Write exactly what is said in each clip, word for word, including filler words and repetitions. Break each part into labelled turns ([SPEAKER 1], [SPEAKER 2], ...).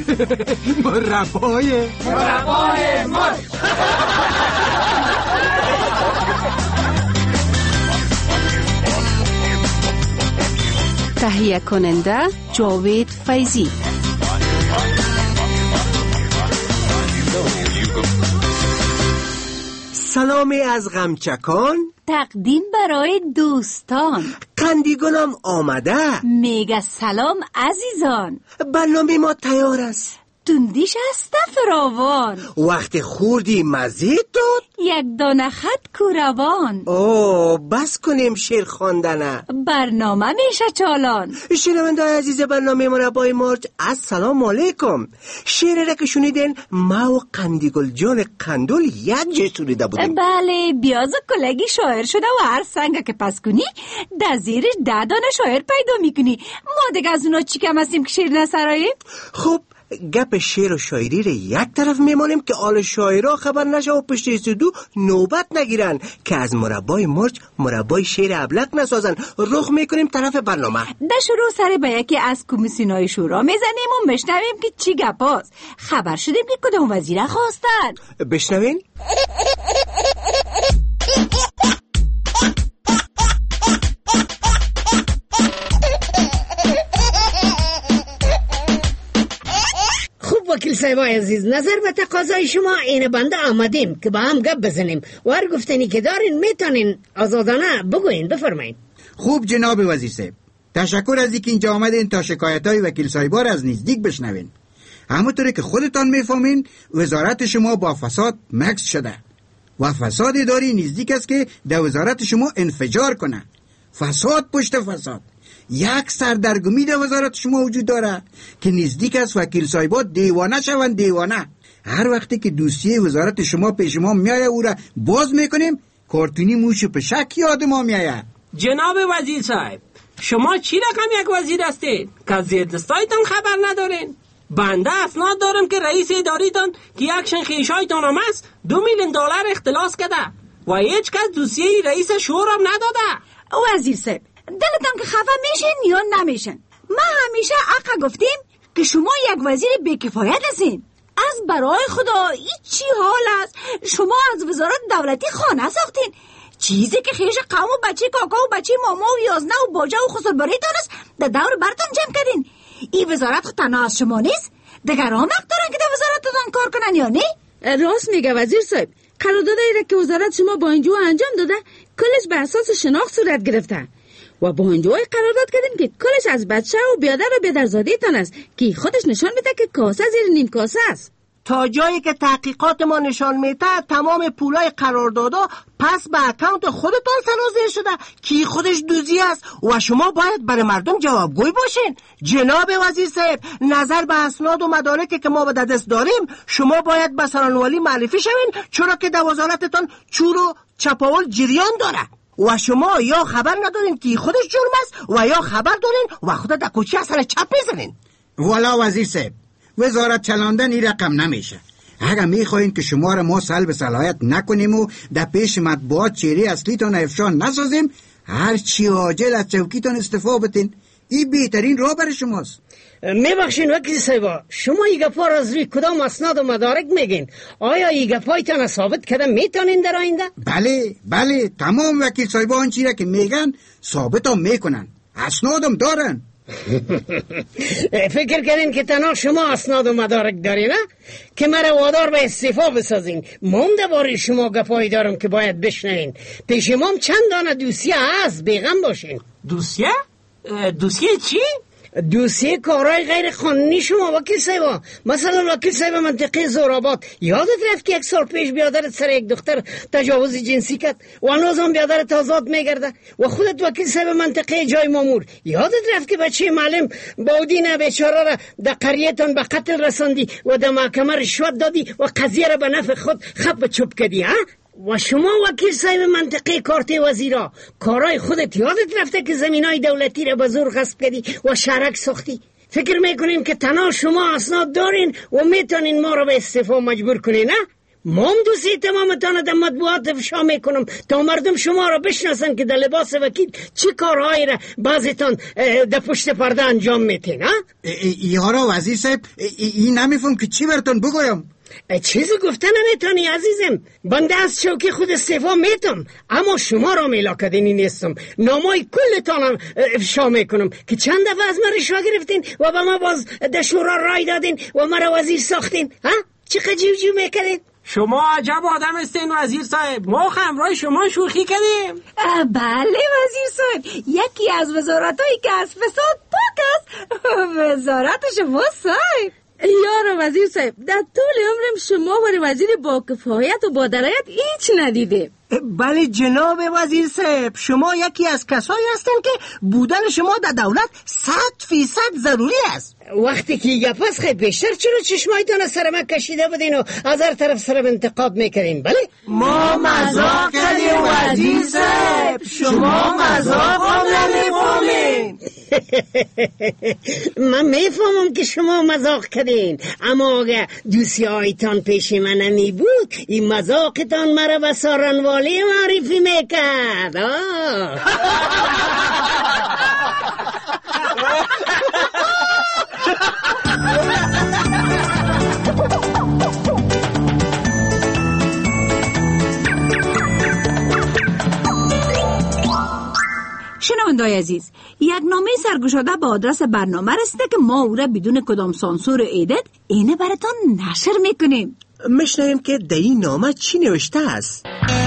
[SPEAKER 1] مربای
[SPEAKER 2] مربای مرچ.
[SPEAKER 3] تهیه کننده جاوید فیضی.
[SPEAKER 4] سلامی از غمچکان
[SPEAKER 3] تقدیم برای دوستان.
[SPEAKER 4] قندیگلم آمده.
[SPEAKER 3] میگه سلام عزیزان.
[SPEAKER 4] برنامه ما تیار است.
[SPEAKER 3] تندیش است فراوان.
[SPEAKER 4] وقت خوردی مزید داد.
[SPEAKER 3] یک دانه خط کوروان.
[SPEAKER 4] اوه بس کنیم شعر خواندنه.
[SPEAKER 3] برنامه میشه چالان.
[SPEAKER 4] شنونده عزیز برنامه مربای مرچ، السلام علیکم. شعر را که شنیدین ما و قندیگل جان قندول یک جه شنیده بودیم.
[SPEAKER 3] بله بیازو کلگی شاعر شده و هر سنگ که پس کنی در زیرش ده دانه شاعر پیدا میکنی. ما دیگه از اونا چی کم هستیم که شعر نسراییم؟
[SPEAKER 4] خب گپ شعر و شاعری رو یک طرف میمانیم که آل شاعرها خبر نشه و پشت استودیو نوبت نگیرن که از مربای مرچ مربای شعر ابلق نسازن. رخ میکنیم طرف برنامه.
[SPEAKER 3] در شروع سر به یکی از کمیسیونای شورا میزنیم و بشنویم که چی گپاست. خبر شدیم که کدام وزیر خواستن.
[SPEAKER 4] بشنوین.
[SPEAKER 5] وکیل صاحب عزیز، نظر به تقاضای شما این بنده آمدیم که با هم گپ بزنیم و هر گفتنی که دارین میتونین آزادانه بگوین. بفرمایید.
[SPEAKER 1] خوب جناب وزیر صاحب، تشکر از اینکه اینجا آمدین تا شکایت‌های وکیل صاحبا را از نزدیک بشنوین. همونطوری که خودتان میفهمین وزارت شما با فساد مکس شده و فساد اداری نزدیک است که در وزارت شما انفجار کنه. فساد پشت فساد. یک سردرگمی در وزارت شما وجود داره که نزدیک است وکیل صاحبا دیوانه شوند. دیوانه. هر وقتی که دوسیه وزارت شما پیش ما میایه او را باز میکنیم کارتونی موش پشک یاد ما میایه.
[SPEAKER 6] جناب وزیر صاحب، شما چی رقم یک وزیر هستید که از زیردستایتان خبر ندارین؟ بنده اسناد دارم که رئیس اداریتان که یک شنخیشایتان هم است دو میلیون دلار اختلاس کرده و هیچ کس دوسیه رئیس شورا هم نداده.
[SPEAKER 3] وزیر صاحب دلتان که خفه میشین یا نمیشن؟ ما همیشه حق گفتیم که شما یک وزیر بیکفایت هستین. از برای خدا این چی حال است؟ شما از وزارت دولتی خانه ساختین، چیزی که خیش قوم و بچه کاکا و بچه ماما و یازنه و باجه و خسرباریتان است در دور برتان جمع کردین. این وزارت خود تنها از شما نیست، دیگر هم حق دارن که در وزارتتان کار کنن یا نه؟
[SPEAKER 7] راست میگه وزیر صاحب. قراردادی را که وزارت شما با اینجا انجام داده کلش به اساس شناخت صورت گرفته و با اینجای قرارداد کردیم که کلش از بچه و بیادر و بیادرزاده تان است که خودش نشان میده که کاسه زیر نیم کاسه است.
[SPEAKER 4] تا جایی که تحقیقات ما نشان میده تمام پولای قراردادا پس به اکانت خودتان سرازیر شده که خودش دوزی است و شما باید برای مردم جوابگوی باشین. جناب وزیر صاحب، نظر به اسناد و مدارکی که ما به دست داریم شما باید به سرانوالی معرفی شوین، چرا که در وزارتتان چور و چپاول جریان داره و شما یا خبر ندارین که خودش جرم است و یا خبر دارین و خود در کوچه اصلا چپ میزنین.
[SPEAKER 1] والا وزیر صاحب، وزارت چلاندن این رقم نمیشه. اگر میخواین که شما را ما سلب صلاحیت نکنیم و در پیش مطبوعات چهره اصلیتان افشا نسازیم، هر چی عاجل از چوکیتان استعفا بتین. این بهترین راه برای شماست.
[SPEAKER 5] میبخشین وکیل صاحب، شما این گپا را از روی کدام اسناد و مدارک میگین؟ آیا این گپایتان ثابت کده میتونین در آینده؟
[SPEAKER 1] بله بله، تمام وکیل صاحب آنچی را که میگن ثابت هم میکنن، اسنادم دارن.
[SPEAKER 5] فکر کردین که تنها شما اسناد و مدارک دارین که مرا وادار به استعفا بسازین؟ مونده باری شما گپایی دارم که باید بشنوین. پیش ما چند دانه دوسیه هست، بیغم باشین.
[SPEAKER 6] دوسیه؟ دوسیه چی؟
[SPEAKER 5] دوسیه کارهای غیر قانونی شما وکیل صاحب. مثلا وکیل صاحب منطقه زورآباد، یادت رفت که یک سال پیش بیادرت سر یک دختر تجاوز جنسی کرد و هنوز هم بیادرت آزاد میگرده؟ و خودت وکیل صاحب منطقه جای مامور، یادت رفت که بچه معلم بودین بیچاره را در قریه‌تان به قتل رساندی و در محکمه رشوت دادی و قضیه را به نفع خود خب چوب کردی ها؟ و شما وکیل صاحب منطقه کارت وزیرا، کارای خودت یادت رفته که زمینای دولتی را به زور غصب کردی و شرک ساختی؟ فکر میکنین که تنها شما اسناد دارین و میتونین ما را به استعفا مجبور کنین؟ نه، ما هم دوستی تمامتان در مطبوعات افشا میکنم تا مردم شما را بشناسن که در لباس وکیل چه کارهایی را بعضیتان در پشت پرده انجام میتین.
[SPEAKER 1] یارا وزیر صاحب این نمیفهم که چی براتون بگویم.
[SPEAKER 5] چیزی گفته نمیتونی عزیزم. بنده از چوکی خود استعفا میتم، اما شما را میلاکدینی نیستم. نامای کلتان افشا میکنم که چند دفعه از من رشوه گرفتین و به ما باز در شورا رای دادین و مرا وزیر ساختین. ها چه قجیو جو میکنین؟
[SPEAKER 6] شما عجب آدم استین وزیر صاحب. ما همراه شما شوخی کردیم.
[SPEAKER 3] بله وزیر صاحب، یکی از وزارتایی که از فساد پاک است وزارت شما صاحب.
[SPEAKER 7] یارا وزیر صاحب، در طول عمرم شما و وزیر با کفایت و با درایت هیچ ندیده.
[SPEAKER 4] بله جناب وزیر صاحب، شما یکی از کسایی هستن که بودن شما در دولت صد فیصد ضروری است.
[SPEAKER 5] وقتی که یه پس خیلی بیشتر چرا چشمایتان از سر من کشیده بدین و از هر طرف سرم انتقاد میکنین؟ بله
[SPEAKER 4] ما مزاق کردیم وزیر صاحب، شما مزاق هم نمیفهمین.
[SPEAKER 5] من میفهمم که شما مزاق کردین، اما اگه دوستی هایتان پیش من نمی بود این مزاقتان مرا به سارنوالی معرفی میکرد.
[SPEAKER 3] شنونده‌های عزیز، یک نامه سرگشاده به آدرس برنامه رسیده که ما او را بدون کدام سانسور و ایدت اینه براتون نشر میکنیم.
[SPEAKER 4] میشنویم که در این نامه چی نوشته است.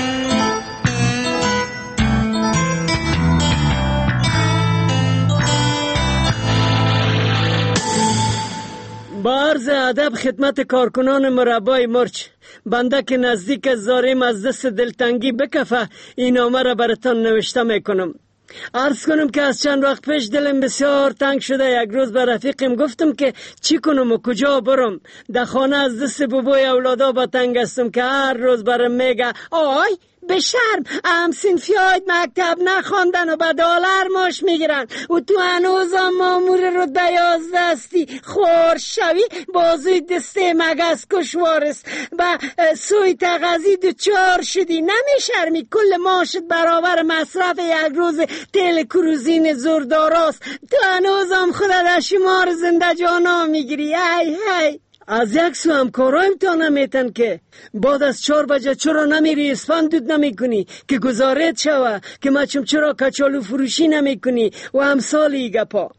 [SPEAKER 5] با عرض ادب خدمت کارکنان مربای مرچ، بنده که نزدیک زاریم از دست دلتنگی بکفه این نامه را براتان نوشته میکنم. عرض کنم که از چند وقت پیش دلم بسیار تنگ شده. یک روز به رفیقم گفتم که چی کنم و کجا برم. در خانه از دست بابای اولادا با تنگ هستم که هر روز برم میگه آی به شرم ام سینفیاید مکتب نخواندن و به دلار ماش میگیرن و تو هنوز هم مامور رو دیازده هستی خور شوی بازوی دسته مگس کشوارست به سوی تغذی دو چار شدی نمیشرمی کل ماشت برابر مصرف یک روز تیل کروزین زورداراست تو هنوز هم خودت در شمار زنده جانا میگیری. ای ای از یک سو همکارایم تا نمیتن که بعد از چهار بجه چرا نمیری اسفند دود نمی کنی که گزارت شوه که مچم چرا کچالو فروشی نمی کنی و همسالی گپا.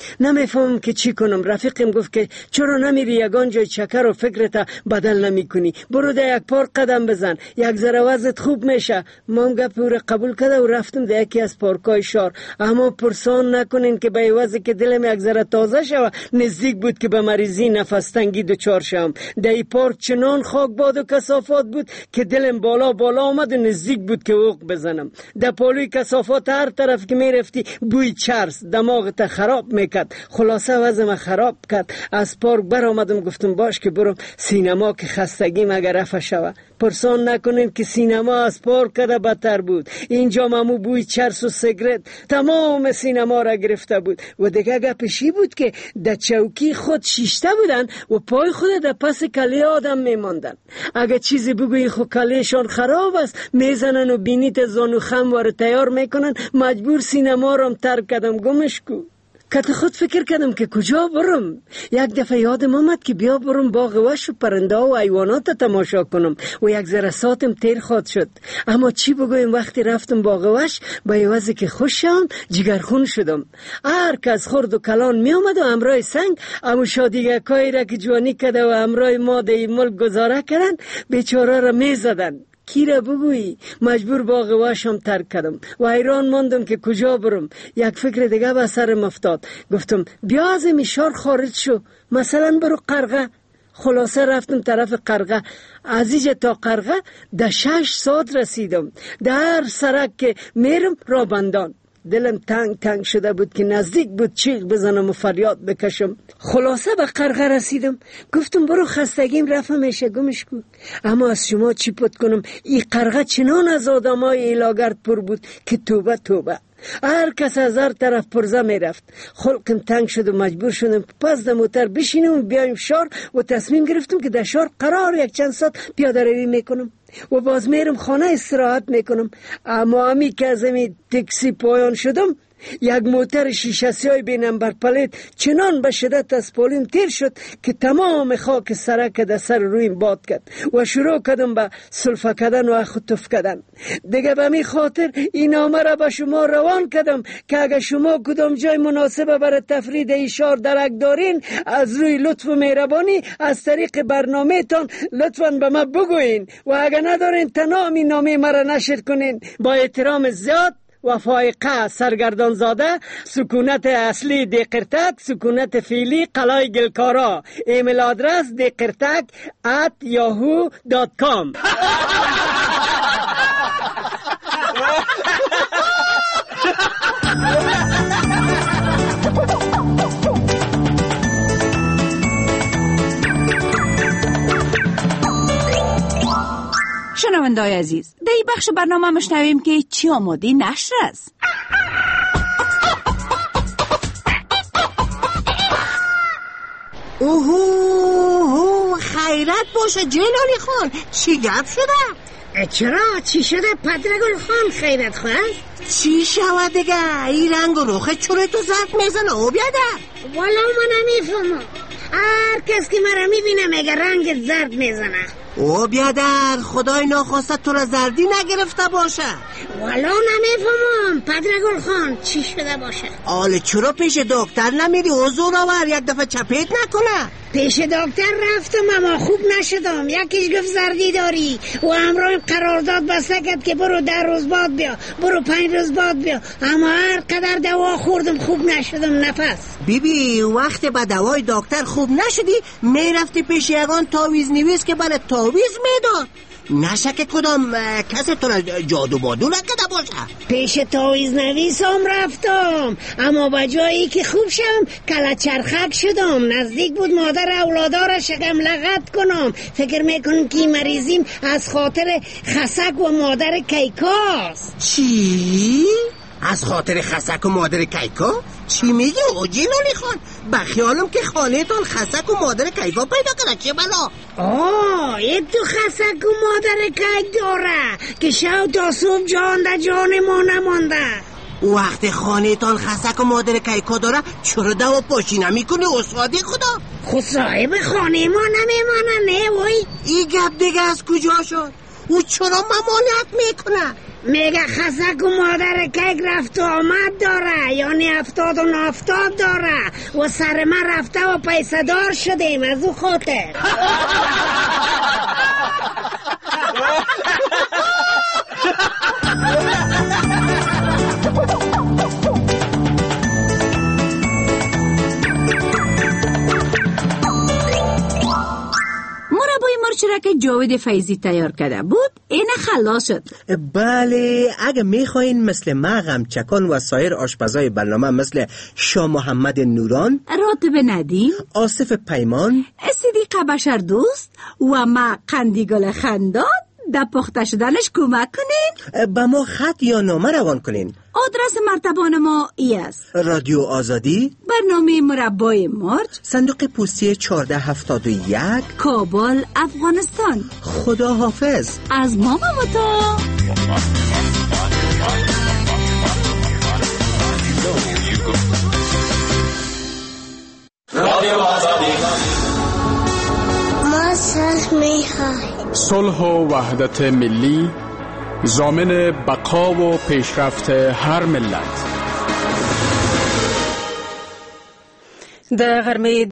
[SPEAKER 5] نمیفهم که چی کنم. رفیقم گفت که چرا نمیری یگان جای چکر و فکرتا بدل نمی کنی، برو در یک پارک قدم بزن یک ذره وضعت خوب میشه. ما هم گپ او قبول کرده و رفتم در یکی از پارکای شهر. اما پرسان نکنین که به وضعی که دلم یک ذره تازه شوه نزدیک بود که به مریضی نفس تنگی دچار شم. در این پارک چنان خاک باد و کثافات بود که دلم بالا بالا آمد و نزدیک بود که اوق بزنم. در پالوی کثافات هر طرف که میرفتی بوی چرس دماغت خراب می کرد. خلاصه وضعم خراب کرد. از پارک بر آمدم گفتم باش که برم سینما که خستگیم اگر رفع شوه. پرسان نکنین که سینما از پارک کده بدتر بود. اینجا ممو بوی چرس و سیگرت تمام سینما را گرفته بود و دیگه گپشی بود که در چوکی خود شیشته بودن و پای خود در پس کله آدم میماندن. اگر چیزی بگوی خود کلهشان خراب است میزنن و بینیت زانو خم واره تیار میکنن. مجبور سینما را ترک کردم گمش کو. کت خود فکر کردم که کجا برم. یک دفعه یادم آمد که بیا برم باغ وحش و پرنده و حیوانات تماشا کنم و یک ذره ساعتم تیر خواد شد. اما چی بگویم وقتی رفتم باغ وحش با یوازی که خوش شدم جگرخون شدم. هر کس خرد و کلان می آمد و امرای سنگ امو شادیگه کایی را که جوانی کده و امرای ما در این ملک گذاره کردن بیچاره را می زدن. کی را بگویی؟ مجبور باغ وحشم ترک کردم و حیران ماندم که کجا برم. یک فکر دیگه به سرم افتاد. گفتم بیا از این شهر خارج شو، مثلا برو قرغه. خلاصه رفتم طرف قرغه. از اینجا تا قرغه در شش ساعت رسیدم. در سرک که میرم را بندان دلم تنگ تنگ شده بود که نزدیک بود چیغ بزنم و فریاد بکشم. خلاصه به قرقه رسیدم. گفتم برو خستگیم رفت میشه گمش کن. اما از شما چی پت کنم، این قرقه چنان از آدمای ایلاگرد پر بود که توبه توبه. هر کس از هر طرف پرزه می رفت. خلقم تنگ شد و مجبور شدم پس در موتر بشینم و بیایم شهر و تصمیم گرفتم که در شهر قرار یک چند ساعت پیاده روی میکنم و باز میرم خانه استراحت میکنم. اما همی که از همی تکسی پایان شدم، یک موتر شیشه سیاه بی نمبر پلیت چنان به شدت از پالیم تیر شد که تمام خاک سرک در سر رویم باد کرد و شروع کردم به سلفه کردن و اخطف کردن. دیگه به می خاطر این نامه را به شما روان کردم که اگر شما کدام جای مناسبه برای تفرید ایشار درک دارین، از روی لطف و مهربانی از طریق برنامه تان لطفاً به من بگوین و اگر ندارین تنها می نامه مرا نشر کنین. با احترام زیاد، وفایقه سرگردان زاده، سکونت اصلی دیقرتک، سکونت فعلی قلای گلکارا. ایمیل آدرس دیقرتک ات یاهو دات کام.
[SPEAKER 3] شنونده‌های عزیز، در این بخش برنامه مشنویم که چی آماده نشر است.
[SPEAKER 4] اوهو خیرت باشه جلالی خان، چی گپ شده؟
[SPEAKER 5] چرا؟ چی شده پدرگل خان خیرت خواست؟
[SPEAKER 4] چی شود دیگه؟ این رنگ و روخه چوره تو زرد میزنه او بیادر؟
[SPEAKER 5] والا من نمیفهمم. هر کس که مرا میبینه میگه رنگ زرد میزنه.
[SPEAKER 4] او بیادر خدای ناخواسته تو را زردی نگرفته باشه.
[SPEAKER 5] والا نمیفهمم پدرگل خان چی شده باشه.
[SPEAKER 4] آله چرا پیش دکتر نمیری حضور آور یک دفعه چپیت نکنه؟
[SPEAKER 5] پیش دکتر رفتم اما خوب نشدم. یکیش گفت زردی داری و امروز قرارداد بسته کرد که برو در روز بعد بیا، برو پنج روز بعد بیا. اما هر قدر دوا خوردم خوب نشدم نفس.
[SPEAKER 4] بیبی وقت با دوای دکتر خوب نشدی میرفتی پیش یگان تاویز نویس که برای تاویز میداد. نشکه کدام کسی تو را جادو بادو نکده باشه.
[SPEAKER 5] پیش تاویز نویس هم رفتم اما با جایی که خوب شم کلا چرخک شدم. نزدیک بود مادر اولادا را شکم لغت کنم. فکر میکنم که مریضیم از خاطر خسک و مادر کیکاست.
[SPEAKER 4] چی؟ از خاطر خسک و مادر کیکا؟ چی میگی او جلالی خان؟ بخیالم که خانه تان خسک و مادر کیکا پیدا کنه. چه بلا؟
[SPEAKER 5] آه این تو خسک و مادر کیک داره که شو تا صبح جان در جان ما نمانده.
[SPEAKER 4] وقت خانه تان خسک و مادر کیکا داره چرا دوا پاشی نمی کنی استادی خدا؟
[SPEAKER 5] خود صاحب خانه ما نمیمانه نه وای.
[SPEAKER 4] این گپ دیگه از کجا شد؟ او چرا ممانعت میکنه؟
[SPEAKER 5] میگه خسک و مادر کیک رفت و آمد داره، یعنی افتاد و نافتاد داره و سر من رفته و پیسه دار شدیم از او خاطر.
[SPEAKER 3] مرچ که جاوید فیضی تیار کرده بود این خلاص شد.
[SPEAKER 8] بله اگه میخواین مثل ما غمچکان و سایر آشپزای برنامه مثل شاه محمد نوران،
[SPEAKER 3] راتب ندیم،
[SPEAKER 8] آصف پیمان،
[SPEAKER 3] صدیقه بشر دوست و ما قندیگل خندان در پخته شدنش کمک کنین.
[SPEAKER 8] با ما خط یا نامه روان کنین.
[SPEAKER 3] آدرس مرتبان ما ای است:
[SPEAKER 8] رادیو آزادی،
[SPEAKER 3] برنامه مربای مرچ،
[SPEAKER 8] صندوق پستی چهارده هفتاد و یک،
[SPEAKER 3] کابل، افغانستان.
[SPEAKER 8] خدا حافظ
[SPEAKER 3] از ما و تو.
[SPEAKER 2] رادیو آزادی.
[SPEAKER 9] ما صلح میخوایم.
[SPEAKER 10] صلح و وحدت ملی ضامن بقا و پیشرفت هر ملت.
[SPEAKER 11] در غرمه